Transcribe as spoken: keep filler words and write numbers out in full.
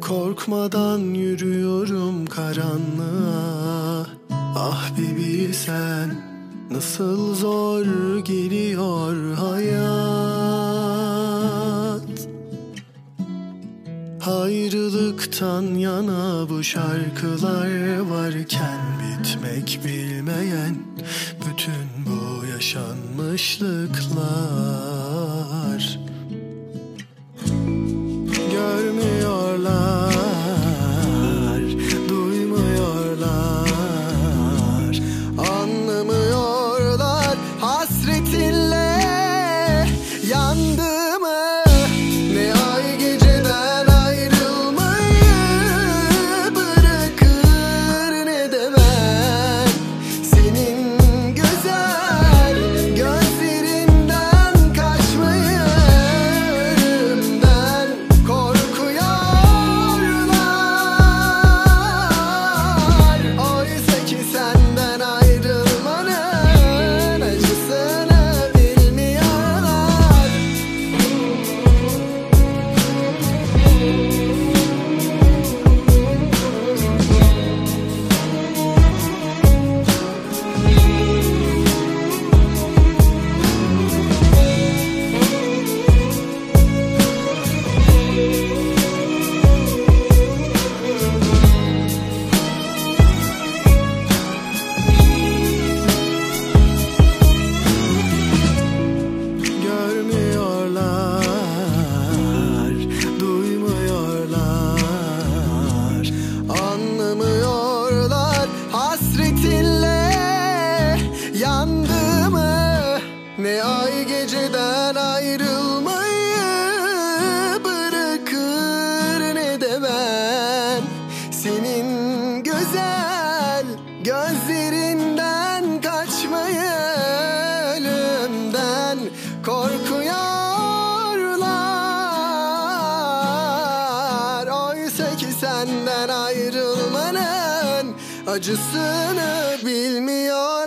Korkmadan yürüyorum karanlığa. Ah bir bilsen nasıl zor geliyor hayat. Ayrılıktan yana bu şarkılar varken bitmek bilmeyen bütün bu yaşanmışlıklar. Görmüyorlar, duymuyorlar, anlamıyorlar hasretinle yandığımı. Ne ay geceden ayrılmayı bırakır, ne de ben senin güzel gözlerinden kaçmayı. Ölümden korkuyorlar. Oysa ki senden ayrılmanın acısını bilmiyorlar. Görmüyorlar, duymuyorlar, anlamıyorlar hasretinle yandığımı. Ne ay geceden ayrılmayı bırakır, ne de ben senin güzel gözlerinden kaçmayı. Ölümden korkuyorlar. Oysa ki senden ayrılmanın acısını bilmiyor.